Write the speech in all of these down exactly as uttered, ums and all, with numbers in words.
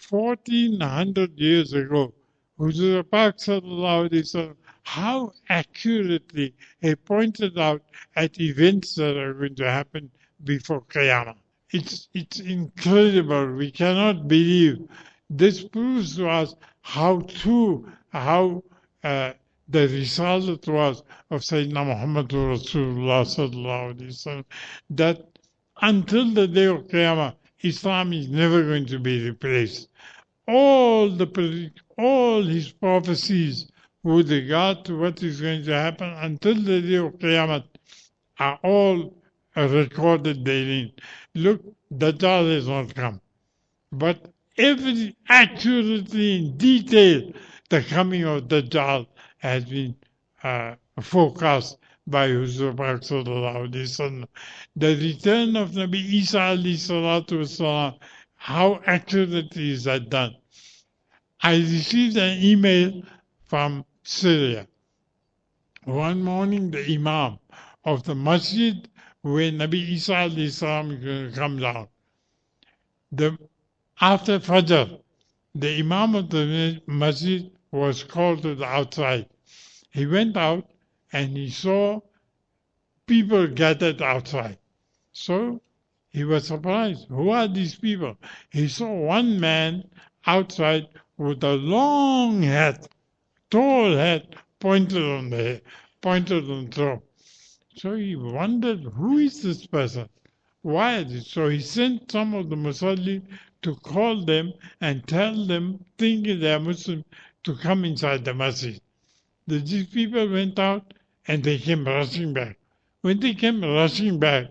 fourteen hundred years ago, Huzur Pak Sallallahu Alaihi Wasallam, how accurately he pointed out at events that are going to happen before Qiyamah. It's, it's incredible. We cannot believe. This proves to us how true, how uh, the risalat was of Sayyidina Muhammad Rasulullah Sallallahu Alaihi Wasallam, that until the day of Qiyamah, Islam is never going to be replaced. All the all his prophecies with regard to what is going to happen until the day of Qiyamah are all recorded therein. Look, Dajjal has not come. But every accurately in detail, the coming of Dajjal has been uh, forecast by Huzur Pak Sallallahu Alaihi Wasallam. The return of Nabi Isa alayhi salatu wasalam, how accurately is that done? I received an email from Syria. One morning, the Imam of the masjid where Nabi Isa alayhi salam comes out, the, after Fajr, the Imam of the masjid was called to the outside. He went out and he saw people gathered outside. So he was surprised. Who are these people? He saw one man outside with a long hat, tall hat, pointed on the head, pointed on top. So he wondered, who is this person? Why is it? So he sent some of the Muslims to call them and tell them, thinking they are Muslim, to come inside the masjid. The, these people went out and they came rushing back. When they came rushing back,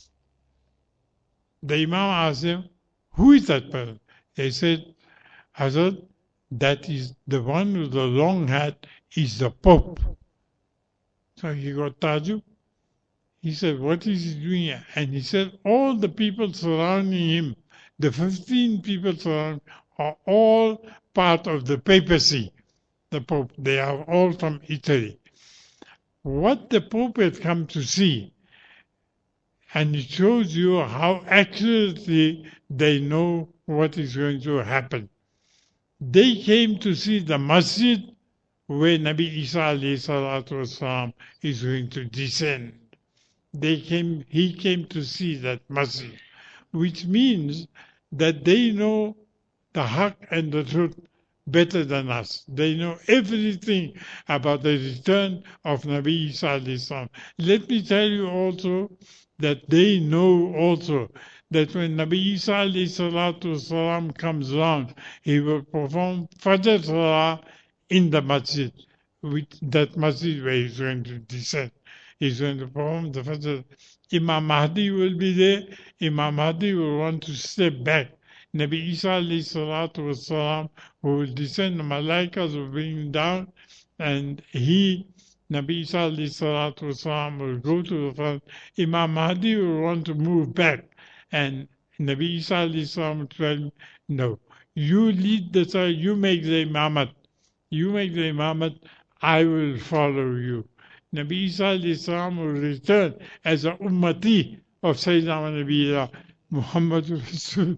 the Imam asked them, who is that person? They said, Hazrat, that is the one with the long hat is the Pope. So he got tajub. He said, what is he doing here? And he said, all the people surrounding him, the fifteen people surrounding him, are all part of the papacy, the Pope. They are all from Italy. What the Pope had come to see, and it shows you how accurately they know what is going to happen. They came to see the masjid where Nabi Isa alayhi salatu wasalam is going to descend. They came, he came to see that masjid, which means that they know the haqq and the truth better than us. They know everything about the return of Nabi Isa alayhi salam. Let me tell you also that they know also that when Nabi Isa alayhi salatu salam comes around, he will perform Fajr Salah in the masjid, with that masjid where he's going to descend. He's going to perform the Fajr. Imam Mahdi will be there. Imam Mahdi will want to step back. Nabi Isa alayhi salatu wasalam, who will descend, the malaikas will bring him down, and he, Nabi Isa alayhi salatu wasalam, will go to the front. Imam Mahdi will want to move back, and Nabi Isa alayhi salam will tell him, no, you lead the salah, you make the imamat. You make the imamat, I will follow you. Nabi Isa alayhi salam will return as an ummati of Sayyidina Nabi Muhammad Rasul.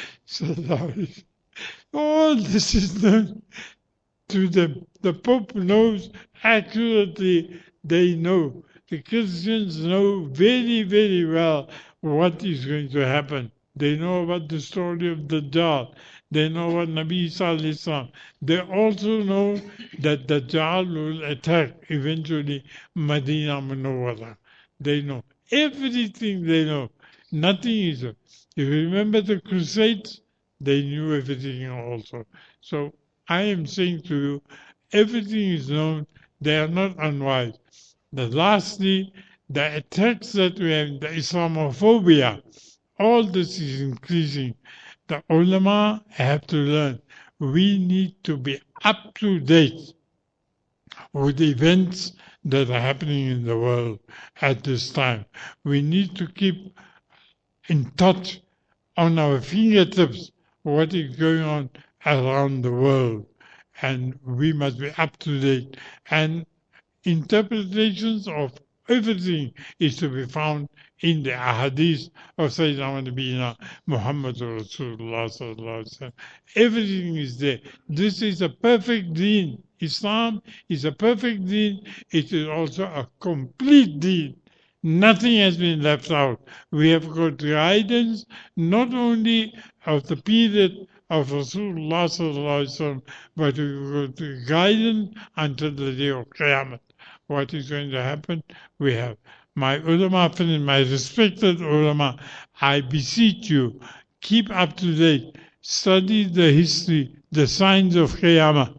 All this is known to them. The Pope knows accurately, they know. The Christians know very, very well what is going to happen. They know about the story of the Dajjal. They know about Nabi Isa alayhi salam. They also know that the Dajjal will attack eventually Medina Munawwara. They know everything. They know nothing is. If you remember the Crusades, they knew everything also. So I am saying to you, everything is known. They are not unwise. The lastly, the attacks that we have, the Islamophobia, all this is increasing. The ulama have to learn. We need to be up to date with events that are happening in the world at this time. We need to keep in touch on our fingertips what is going on around the world. And we must be up to date. And interpretations of Everything is to be found in the ahadith of Sayyidina Nabiyina Muhammad Rasulullah sallallahu alaihi wasallam. Everything is there. This is a perfect deen. Islam is a perfect deen. It is also a complete deen. Nothing has been left out. We have got guidance not only of the period of Rasulullah sallallahu alaihi wasallam, but we have got guidance until the day of Qiyamah. What is going to happen? We have my ulama friend, my respected ulama. I beseech you, keep up to date. Study the history, the signs of Qiyamah.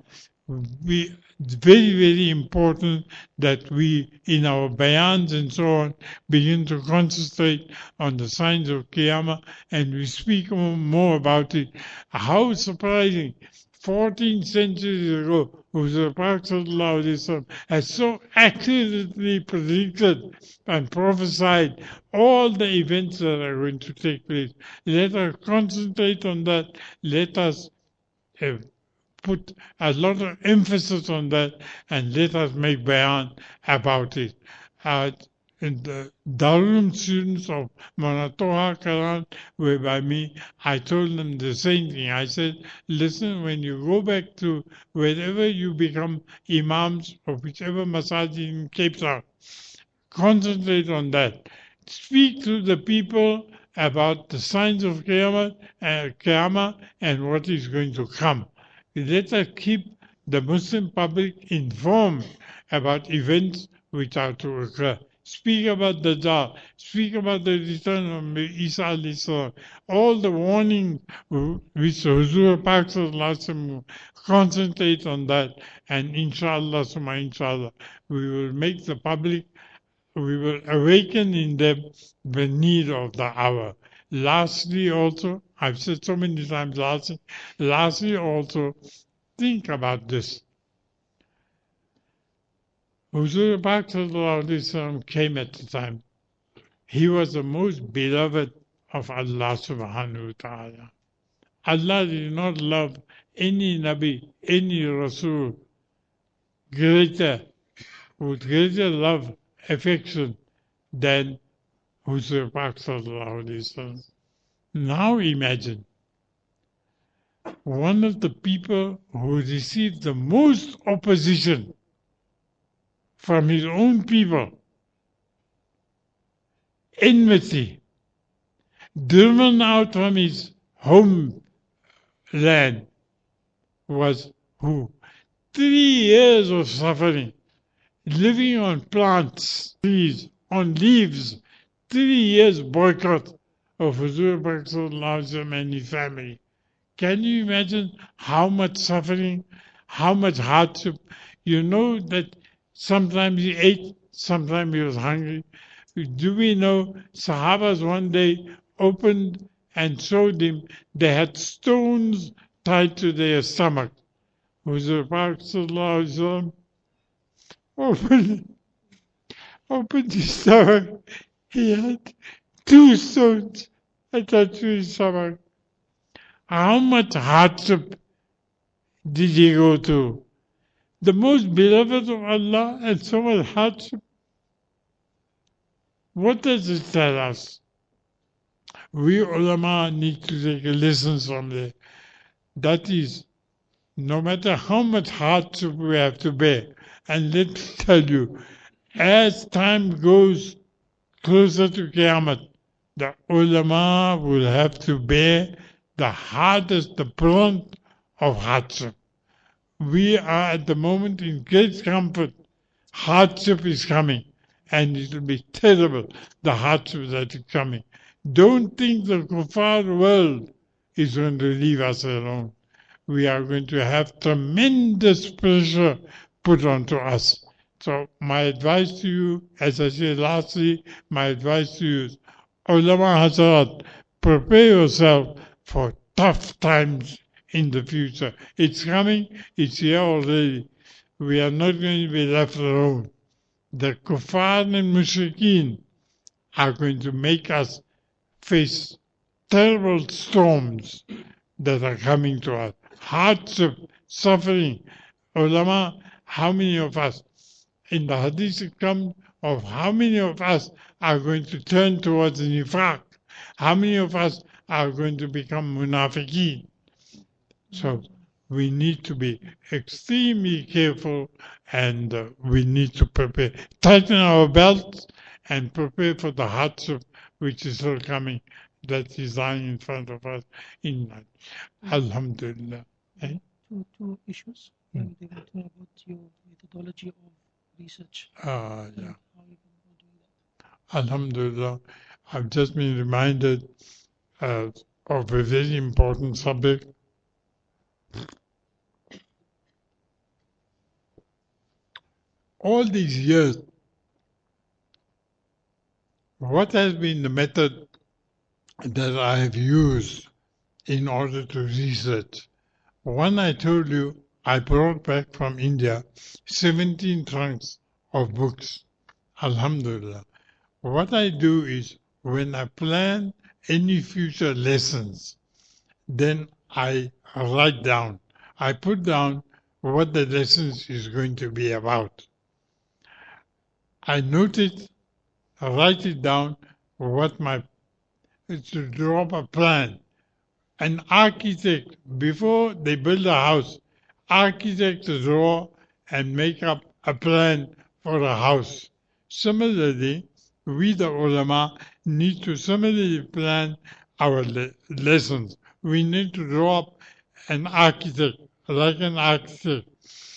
We, it's very, very important that we, in our bayans and so on, begin to concentrate on the signs of Qiyamah and we speak more about it. How surprising! fourteen centuries ago, the Prophet has so accurately predicted and prophesied all the events that are going to take place. Let us concentrate on that. Let us uh, put a lot of emphasis on that and let us make bayan about it. Uh, and the Darul students of Manatoha Quran were by me. I told them the same thing. I said, listen, when you go back to wherever you become imams of whichever masajid in Cape Town, concentrate on that. Speak to the people about the signs of Qiyamah, uh, Qiyamah and what is going to come. Let us keep the Muslim public informed about events which are to occur. Speak about the Dajjal, speak about the return of Isa alayhi salam, all the warnings which Huzur Pak sallallahu concentrate on that, and inshallah, summa inshallah, we will make the public, we will awaken in them the need of the hour. Lastly, also, I've said so many times, lastly, lastly also, think about this. Huzur Pak came at the time. He was the most beloved of Allah subhanahu wa ta'ala. Allah did not love any Nabi, any Rasul greater, with greater love, affection than Huzur Pak sallallahu alaihi wasallam. Now imagine, one of the people who received the most opposition from his own people, enmity, driven out from his homeland, was who? Three years of suffering, living on plants, trees, on leaves, three years boycott of Huzur Pak sallallahu alaihi wasallam and his family. Can you imagine how much suffering, how much hardship? You know that sometimes he ate, sometimes he was hungry. Do we know Sahabas one day opened and showed him they had stones tied to their stomach. Huzur Pak sallallahu alaihi wasallam opened, opened his stomach. He had two stones attached to his stomach. How much hardship did he go through? The most beloved of Allah and so much hardship. What does it tell us? We ulama need to take lessons from there. That is, no matter how much hardship we have to bear, and let me tell you, as time goes closer to Qiyamah, the ulama will have to bear the hardest, the brunt of hardship. We are at the moment in great comfort. Hardship is coming, and it will be terrible, the hardship that is coming. Don't think the kuffar world is going to leave us alone. We are going to have tremendous pressure put onto us. So my advice to you, as I said lastly, my advice to you is, Ulama Hazrat, prepare yourself for tough times in the future. It's coming, it's here already. We are not going to be left alone. The kuffar and mushrikeen are going to make us face terrible storms that are coming to us. Hardship, suffering. Ulama, how many of us? In the hadith it comes, of how many of us are going to turn towards the nifaq, how many of us are going to become munafiqeen. So we need to be extremely careful, and uh, we need to prepare, tighten our belts and prepare for the hardship which is still coming, that is lying in front of us in life. Alhamdulillah. Eh? Two, two issues. Hmm. They want to know about your methodology of research. Ah, and yeah. How you can do that. Alhamdulillah. I've just been reminded uh, of a very important subject. All these years, what has been the method that I have used in order to research? One, I told you, I brought back from India seventeen trunks of books. Alhamdulillah. What I do is, when I plan any future lessons, then I write down. I put down what the lessons is going to be about. I note it, I write it down, what my, to draw up a plan. An architect, before they build a house, architects draw and make up a plan for a house. Similarly, we the ulama need to similarly plan our le- lessons. We need to draw up an architect, like an architect.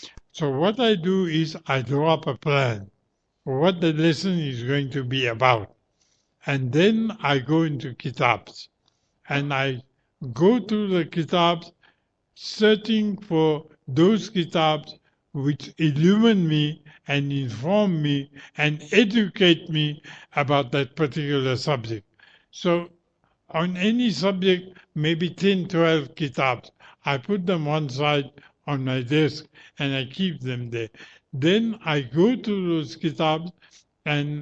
So what I do is I draw up a plan, what the lesson is going to be about. And then I go into kitabs and I go through the kitabs searching for those kitabs which illumine me and inform me and educate me about that particular subject. So on any subject, maybe ten, twelve kitabs. I put them one side on my desk and I keep them there. Then I go to those kitabs and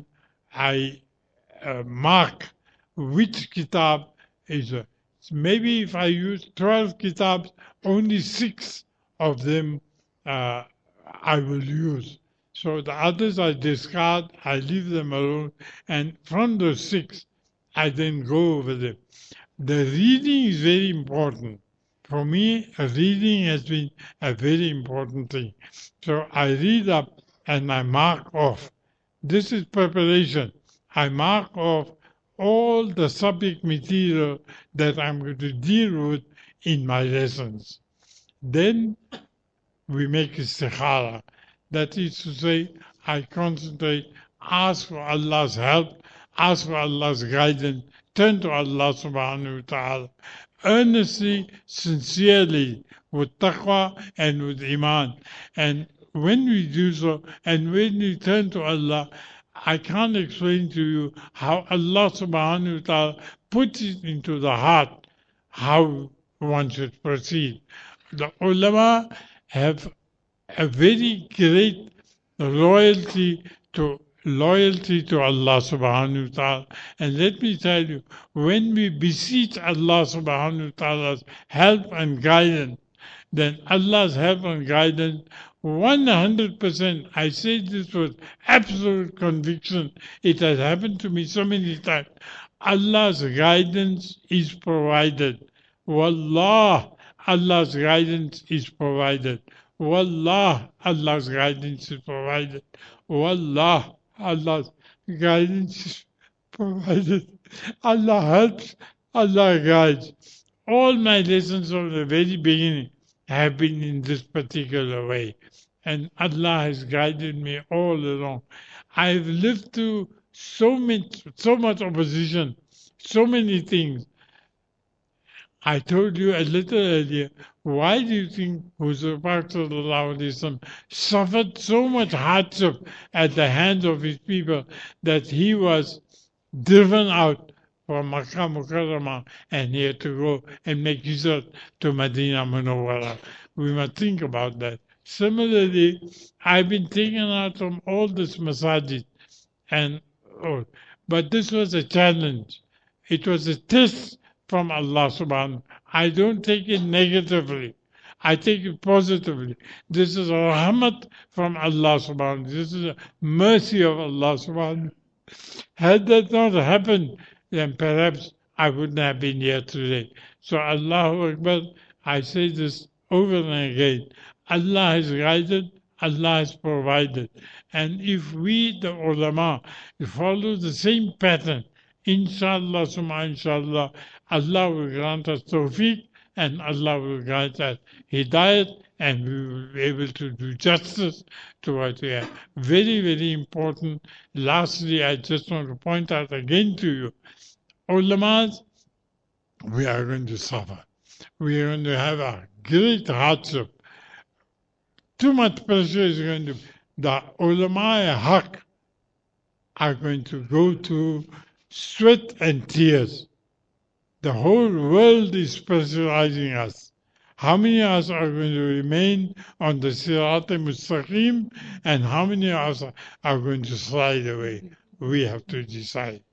I uh, mark which kitab is a, maybe if I use twelve kitabs, only six of them uh, I will use. So the others I discard, I leave them alone, and from those six, I then go over them. The reading is very important. For me, reading has been a very important thing. So I read up and I mark off. This is preparation. I mark off all the subject material that I'm going to deal with in my lessons. Then we make istikhara. That is to say, I concentrate, ask for Allah's help, ask for Allah's guidance, turn to Allah subhanahu wa ta'ala, earnestly, sincerely, with taqwa and with iman. And when we do so, and when we turn to Allah, I can't explain to you how Allah subhanahu wa ta'ala puts it into the heart how one should proceed. The ulama have a very great loyalty to loyalty to Allah subhanahu wa ta'ala. And let me tell you, when we beseech Allah subhanahu wa ta'ala's help and guidance, then Allah's help and guidance one hundred percent, I say this with absolute conviction, it has happened to me so many times. Allah's guidance is provided. Wallah, Allah's guidance is provided. Wallah, Allah's guidance is provided. Wallah, Allah's guidance is provided. Allah helps, Allah guides. All my lessons from the very beginning have been in this particular way. And Allah has guided me all along. I've lived through so much, so much opposition, so many things. I told you a little earlier, why do you think Huzur Pak Sallallahu Alaihi Wasallam suffered so much hardship at the hands of his people that he was driven out from Makkah Mukarramah and he had to go and make hijrat to Medina Munawwara. We must think about that. Similarly, I've been taken out from all this masajid and oh, but this was a challenge. It was a test from Allah subhanahu. I don't take it negatively. I take it positively. This is a rahmat from Allah subhanahu wa ta'ala. This is a mercy of Allah subhanahu wa ta'ala. Had that not happened, then perhaps I wouldn't have been here today. So Allahu Akbar, I say this over and again. Allah has guided, Allah has provided. And if we, the ulama, follow the same pattern, inshallah, summa inshallah, Allah will grant us tawfiq and Allah will grant us hidayat, and we will be able to do justice to what we have. Very, very important. Lastly, I just want to point out again to you, ulamas, we are going to suffer. We are going to have a great hardship. Too much pressure is going to, the ulama haq are going to go to sweat and tears. The whole world is pressurizing us. How many of us are going to remain on the Sirat al-Mustaqim, and how many of us are going to slide away? We have to decide.